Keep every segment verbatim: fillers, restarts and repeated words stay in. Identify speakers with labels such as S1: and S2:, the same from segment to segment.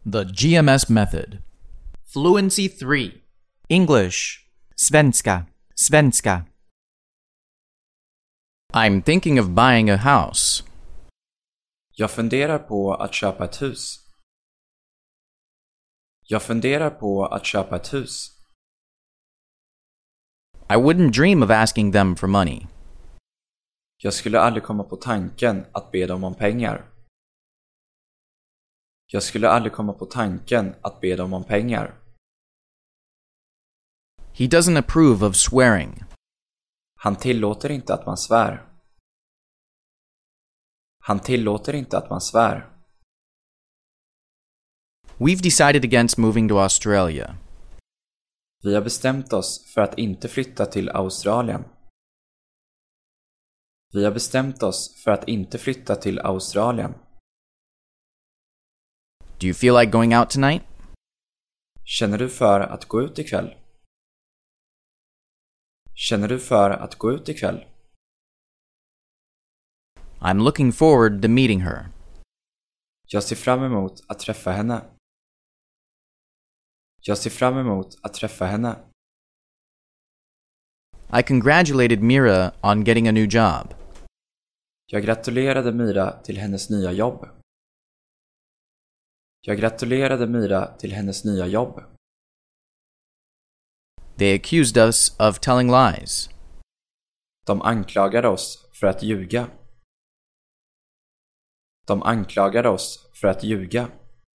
S1: The G M S Method.
S2: Fluency three.
S3: English. Svenska. Svenska.
S1: I'm thinking of buying a house.
S4: Jag funderar på att köpa ett hus. Jag funderar på att köpa ett hus.
S1: I wouldn't dream of asking them for money.
S4: Jag skulle aldrig komma på tanken att be dem om pengar. Jag skulle aldrig komma på tanken att be dem om pengar.
S1: He doesn't approve of swearing.
S4: Han tillåter inte att man svär. Han tillåter inte att man svär.
S1: We've decided against moving to Australia.
S4: Vi har bestämt oss för att inte flytta till Australien. Vi har bestämt oss för att inte flytta till Australien.
S1: Do you feel like going out tonight?
S4: Känner du för att gå ut ikväll? Känner du för att gå ut ikväll?
S1: I'm looking forward to meeting her.
S4: Jag ser fram emot att träffa henne. Jag ser fram emot att träffa henne.
S1: I congratulated Mira on getting a new job.
S4: Jag gratulerade Mira till hennes nya jobb. Jag gratulerade Mira till hennes nya jobb.
S1: They accused us of telling lies.
S4: De anklagade oss för att ljuga. De anklagade oss för att ljuga.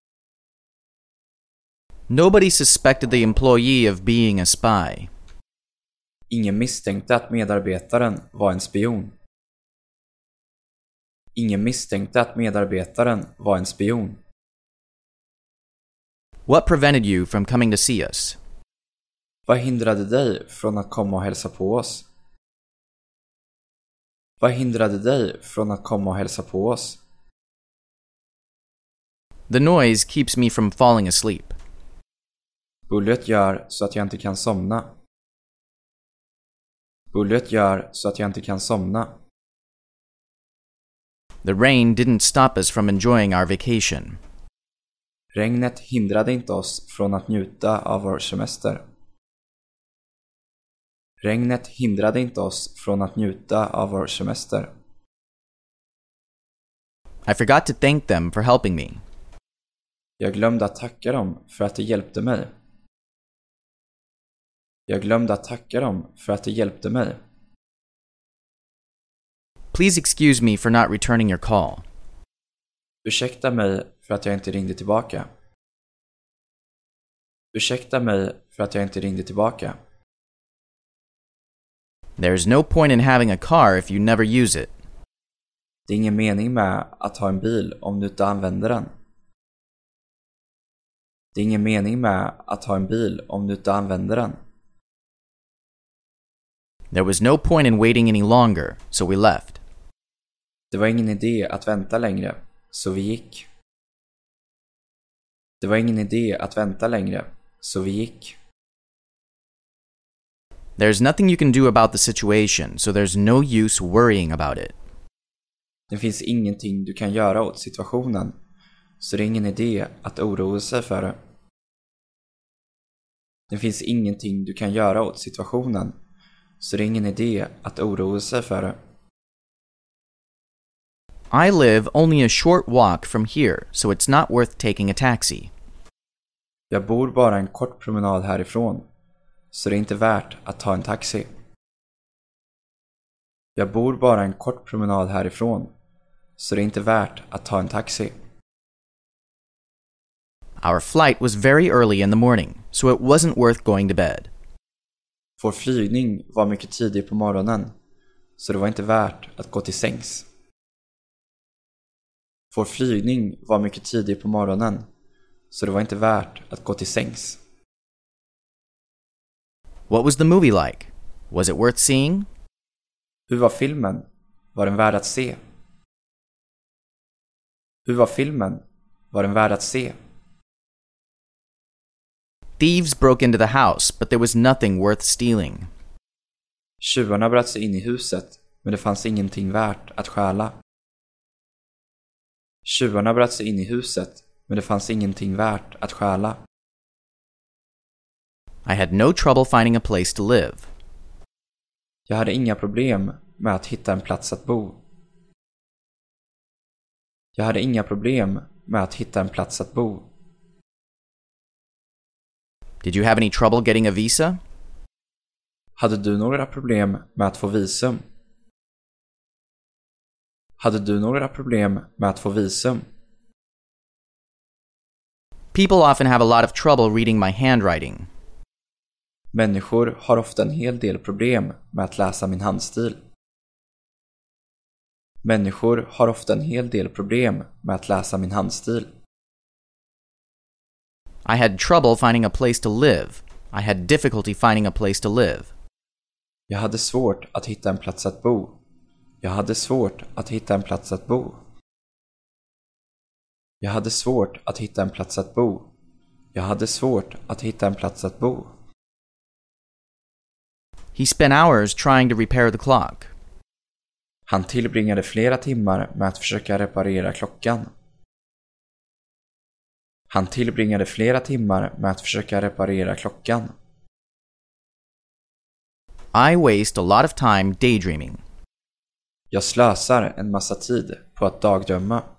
S1: Nobody suspected the employee of being a spy.
S4: Ingen misstänkte att medarbetaren var en spion. Ingen misstänkte att medarbetaren var en spion.
S1: What prevented you from coming to see us?
S4: Vad hindrade dig från att komma och hälsa på oss? Vad hindrade dig från att komma och hälsa på oss?
S1: The noise keeps me from falling asleep.
S4: Bullret gör så att jag inte kan somna. Bullret gör så att jag inte kan somna.
S1: The rain didn't stop us from enjoying our vacation.
S4: Regnet hindrade inte oss från att njuta av vår semester. Regnet hindrade inte oss från att njuta av vår semester.
S1: I forgot to thank them for helping me.
S4: Jag glömde att tacka dem för att de hjälpte mig. Jag glömde att tacka dem för att de hjälpte mig.
S1: Please excuse me for not returning your call.
S4: Ursäkta mig för att jag inte ringde tillbaka. Ursäkta mig för att jag inte ringde tillbaka.
S1: There's no point in having a car if you never use it.
S4: Det är ingen mening med att ha en bil om du inte använder den. Det är ingen mening med att ha en bil om du inte använder den.
S1: There was no point in waiting any longer, so we left.
S4: Det var ingen idé att vänta längre, så vi gick. Det var ingen idé att vänta längre, så vi gick.
S1: There's nothing you can do about the situation, so there's no use worrying about it.
S4: Det finns ingenting du kan göra åt situationen, så det är ingen idé att oroa sig för det. Det finns ingenting du kan göra åt situationen, så det är ingen idé att oroa sig för det.
S1: I live only a short walk from here, so it's not worth taking a taxi.
S4: Jag bor bara en kort promenad härifrån, så det är inte värt att ta en taxi. Jag bor bara en kort promenad härifrån, så det är inte värt att ta en taxi.
S1: Our flight was very early in the morning, so it wasn't worth going to bed.
S4: Vår flygning var mycket tidig på morgonen, så det var inte värt att gå till sängs. Vår flygning var mycket tidig på morgonen, så det var inte värt att gå till sängs.
S1: What was the movie like? Was it worth seeing?
S4: Hur var filmen? Var den värd att se? Hur var filmen? Var den värd att se?
S1: Thieves broke into the house, but there was nothing worth stealing.
S4: Tjuvarna bröt sig in i huset, men det fanns ingenting värt att stjäla. Tjuvarna bröt sig in i huset, men det fanns ingenting värt att stjäla.
S1: I had no trouble finding a place to live.
S4: Jag hade inga problem med att hitta en plats att bo. Jag hade inga problem med att hitta en plats att bo.
S1: Did you have any trouble getting a visa?
S4: Hade du några problem med att få visum? Hade du några problem med att få visum?
S1: People often have a lot of trouble reading my handwriting.
S4: Människor har ofta en hel del problem med att läsa min handstil. Människor har ofta en hel del problem med att läsa min handstil.
S1: I had trouble finding a place to live. I had difficulty finding a place to live.
S4: Jag hade svårt att hitta en plats att bo. Jag hade svårt att hitta en plats att bo. Jag hade svårt att hitta en plats att bo. Jag hade svårt att hitta en plats att bo.
S1: He spent hours trying to repair the clock.
S4: Han tillbringade flera timmar med att försöka reparera klockan. Han tillbringade flera timmar med att försöka reparera klockan.
S1: I waste a lot of time daydreaming.
S4: Jag slösar en massa tid på att dagdrömma.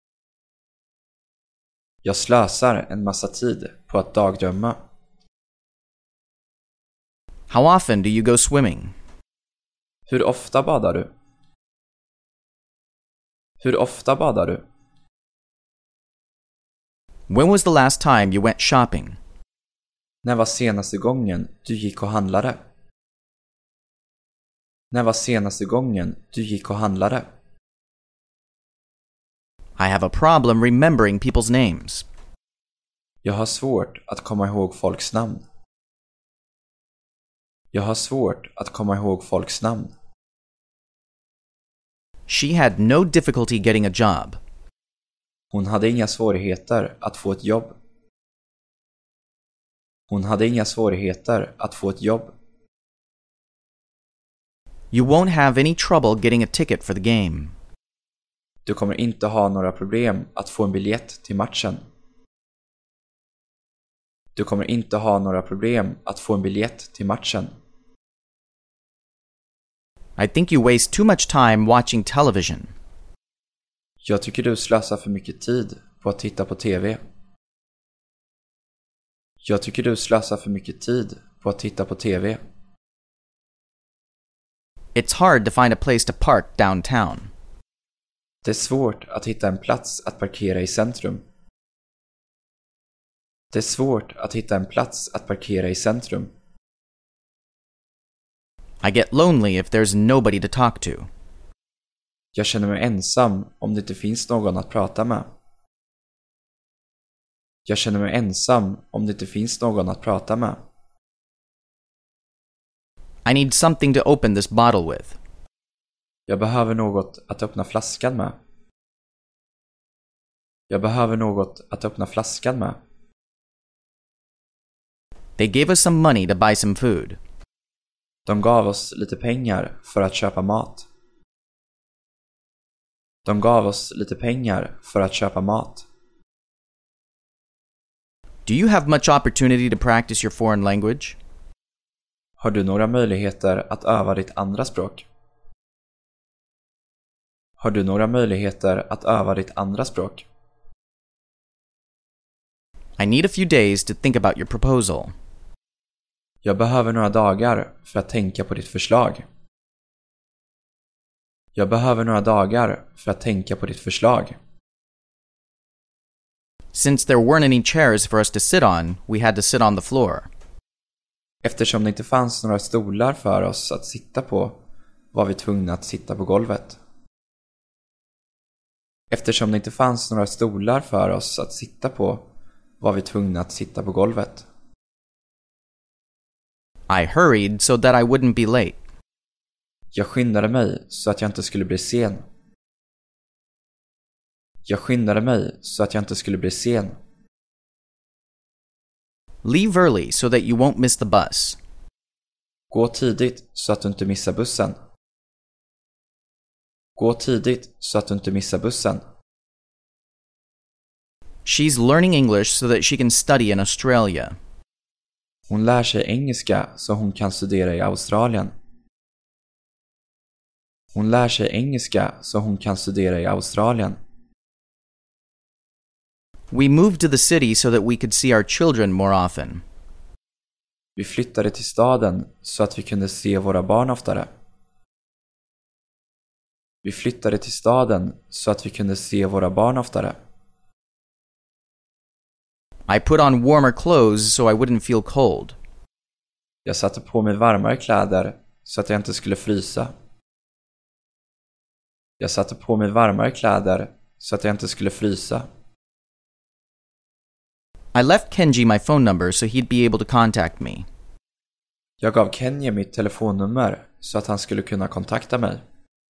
S4: Jag slösar en massa tid på att dagdrömma.
S1: How often do you go swimming?
S4: Hur ofta badar du? Hur ofta badar du?
S1: When was the last time you went shopping?
S4: När var senaste gången du gick och handlade? När var senaste gången du gick och handlade?
S1: I have a problem remembering people's names.
S4: Jag har svårt att komma ihåg folks namn. Jag har svårt att komma ihåg folks namn.
S1: She had no difficulty getting a job.
S4: Hon hade inga svårigheter att få ett jobb. Hon hade inga svårigheter att få ett jobb.
S1: You won't have any trouble getting a ticket for the game.
S4: Du kommer inte ha några problem att få en biljett till matchen. Du kommer inte ha några problem att få en biljett till matchen.
S1: I think you waste too much time watching television.
S4: Jag tycker du slösar för mycket tid på att titta på T V. Jag tycker du slösar för mycket tid på att titta på T V.
S1: It's hard to find a place to park downtown.
S4: Det är svårt att hitta en plats att parkera i centrum. Det är svårt att hitta en plats att parkera i centrum.
S1: I get lonely if there's nobody to talk to.
S4: Jag känner mig ensam om det inte finns någon att prata med. Jag känner mig ensam om det inte finns någon att prata med.
S1: I need something to open this bottle with.
S4: Jag behöver något att öppna flaskan med. Jag behöver något att öppna flaskan med.
S1: They gave us some money to buy some food.
S4: De gav oss lite pengar för att köpa mat. De gav oss lite pengar för att köpa mat.
S1: Do you have much opportunity to practice your foreign language?
S4: Har du några möjligheter att öva ditt andra språk? Har du några möjligheter att öva ditt andra språk?
S1: I need a few days to think about your proposal.
S4: Jag behöver några dagar för att tänka på ditt förslag. Jag behöver några dagar för att tänka på ditt förslag.
S1: Since there weren't any chairs for us to sit on, we had to sit on the floor.
S4: Eftersom det inte fanns några stolar för oss att sitta på, var vi tvungna att sitta på golvet. Eftersom det inte fanns några stolar för oss att sitta på, var vi tvungna att sitta på golvet.
S1: I hurried so that I wouldn't be late.
S4: Jag skyndade mig så att jag inte skulle bli sen. Jag skyndade mig så att jag inte skulle bli sen.
S1: Leave early so that you won't miss the bus.
S4: Gå tidigt så att du inte missar bussen. Gå tidigt så att du inte missar bussen.
S1: She's learning English so that she can study in Australia.
S4: Hon lär sig engelska så hon kan studera i Australien. Hon lär sig engelska så hon kan studera i Australien.
S1: We moved to the city so that we could see our children more often.
S4: Vi flyttade till staden så att vi kunde se våra barn oftare. Vi flyttade till staden så att vi kunde se våra barn oftare.
S1: I put on warmer clothes so I wouldn't feel cold.
S4: Jag satte på mig varmare kläder så att jag inte skulle frysa. Jag satte på mig varmare kläder så att jag inte skulle frysa.
S1: I left Kenji my phone number so he'd be able to contact me.
S4: Jag gav Kenji mitt telefonnummer så att han skulle kunna kontakta mig.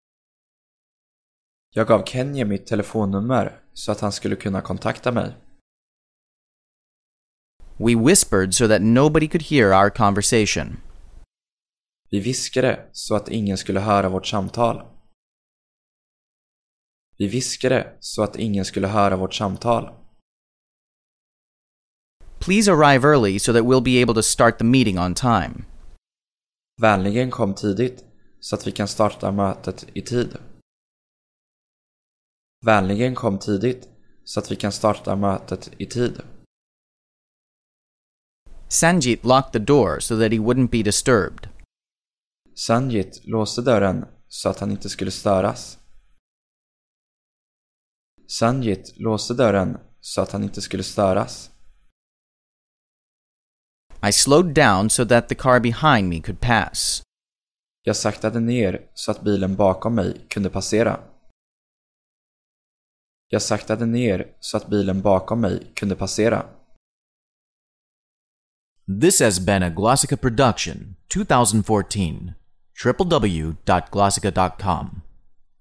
S4: Jag gav Kenji mitt telefonnummer så att han skulle kunna kontakta mig.
S1: We whispered so that nobody could hear our conversation.
S4: Vi viskade så att ingen skulle höra vårt samtal. Vi viskade så att ingen skulle höra vårt samtal.
S1: Please arrive early so that we'll be able to start the meeting on time.
S4: Vänligen kom tidigt så att vi kan starta mötet i tid. Vänligen kom tidigt så att vi kan starta mötet i tid.
S1: Sanjit locked the door so that he wouldn't be disturbed.
S4: Sanjit låste dörren så att han inte skulle störas. Sanjit låste dörren så att han inte skulle störas.
S1: I slowed down so that the car behind me could pass.
S4: Jag saktade ner så att bilen bakom mig kunde passera. Jag saktade ner så att bilen bakom mig kunde passera.
S2: This has been a Glossica production, twenty fourteen. w w w dot glossica dot com